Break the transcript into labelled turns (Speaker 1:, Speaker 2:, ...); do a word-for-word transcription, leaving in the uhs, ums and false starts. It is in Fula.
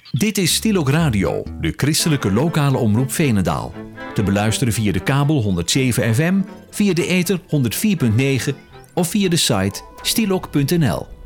Speaker 1: Dit is Stilok Radio, de christelijke lokale omroep Veenendaal. Te beluisteren via de kabel honderd zeven F M, via de ether honderd vier komma negen of via de site stilok punt n l.